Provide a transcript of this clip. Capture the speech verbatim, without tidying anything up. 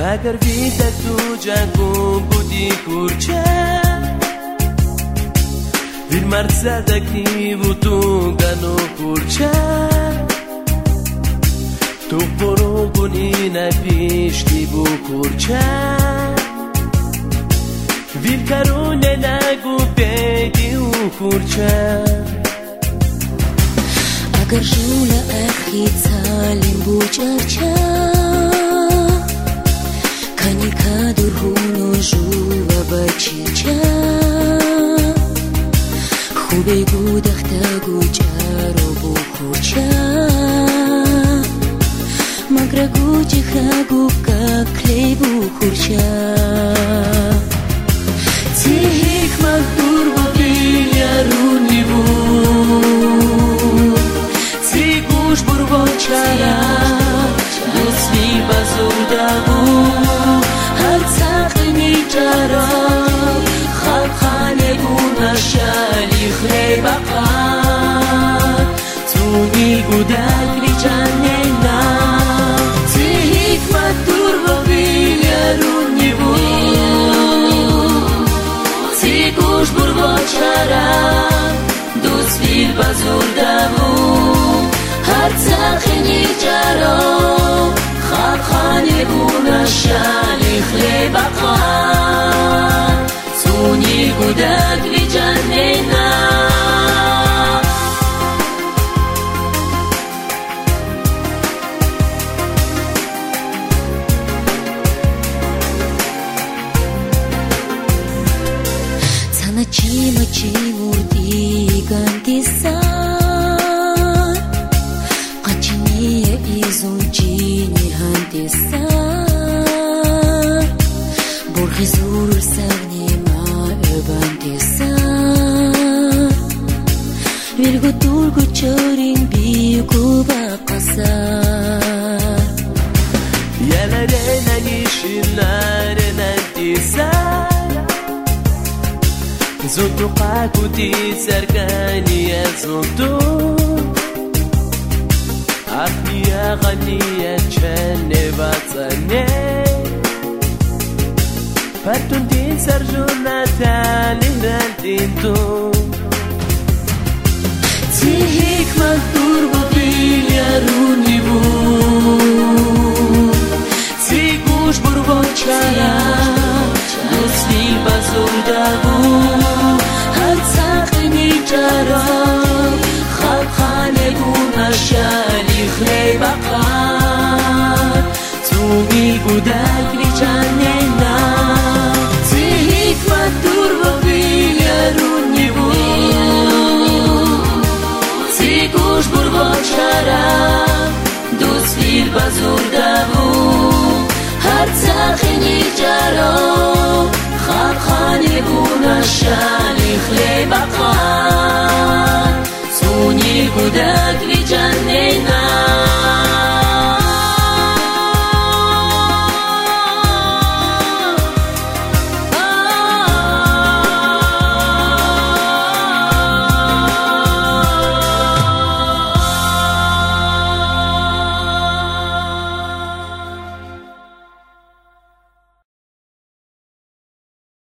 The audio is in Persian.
اگر ویده تو جنگو بودی کورچه ویر مرد زدکی و تو گنو کورچه تو برو بونی نپیشتی بو کورچه ویر کرونه نگو بیدی و کورچه اگر جول اخی تالیم بو چرچه کنی کدر هونو جو و بچیچه خوبه گو دخته گو جارو بو کورچه مگر گو جخه گو ککلی بو کورچه تی حکمت دور و بیارونی بو تی گوش بر با چرا دوستی بزرده بو هر تقنی جرا خب خانه بو نشالی خلی بقر تو میگو دگری جنه نه تی حکمت دور و بیارونی بو تی گوش بر با چرا دوستی بزرده بو هر تقنی جرا خب خانه بو نشالی خلی بقر تو نیگو دگری جنه نه تنه چیما چی مردی گندی سر قچینی ایزون چینی هندی سر برخی زور سونی ما ابندی سر ویرگو دورگو چارین بیگو بقصر یلره ننیشیلره ندی سر زودو قاکو دی سرگانی زودو عقلية غنية جنة وطنة فتون دين سرجونا تالي رندين تو تي حكمت دور وبياروني بو تي گوش برو با چرا دوستی بزرده بو هر تقنی جرا خب خانه بو نشالی خلی بقر تو میگو دگری جنه نه تی حکمت دور و بیارونی بو تی گوش بر با چرا دوستی بزرده بو هر تقنی جرا خب خانه بو نشالی خلی بقر